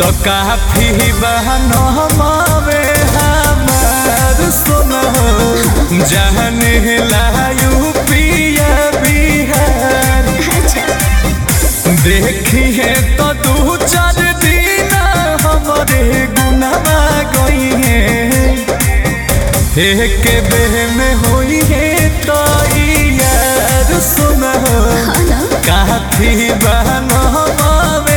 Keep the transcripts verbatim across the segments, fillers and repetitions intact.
काफी बहनो हमारे हमार सुनो जाने लायू पिया बिहार देखिए तो दू चार दिन हमारे गुनाह गई है एक बेह में हुई है तो यार सुनो काफी बहनो हमारे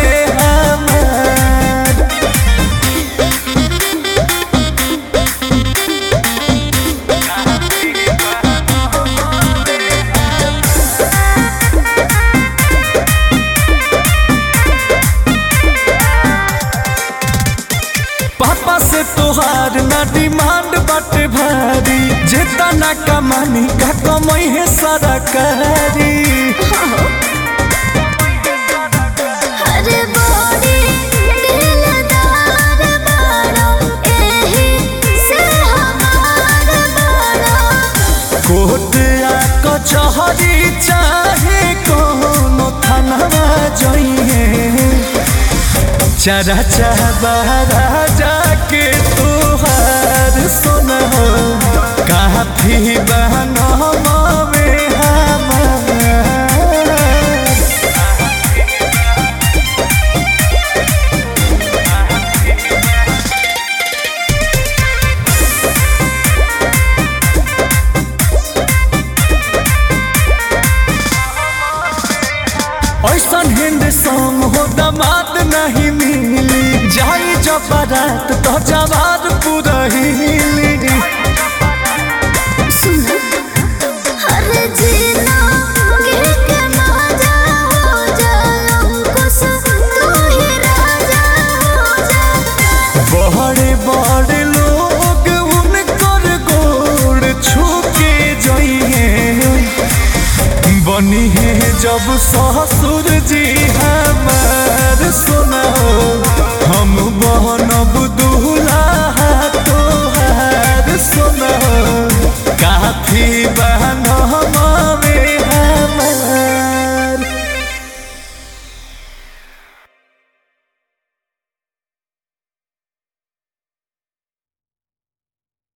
पापा से तोहार ना डिमांड बाटे भारी जितना कमानी का कमाई है सारा कारी कोटिया कचहरी चाहे कोनो थाना जाइए चरा चाहबारा जाके तुहार सुनो काफी बहनो हमारे ऐसन हिंद सॉन्ग हो दमाद नहीं मिली जाई जब बारात तो जवाब पूरा हिली बड़े बड़े लोग उनकर गोड़ छू के जाइए बनी है जब ससुर जी हमार सुनो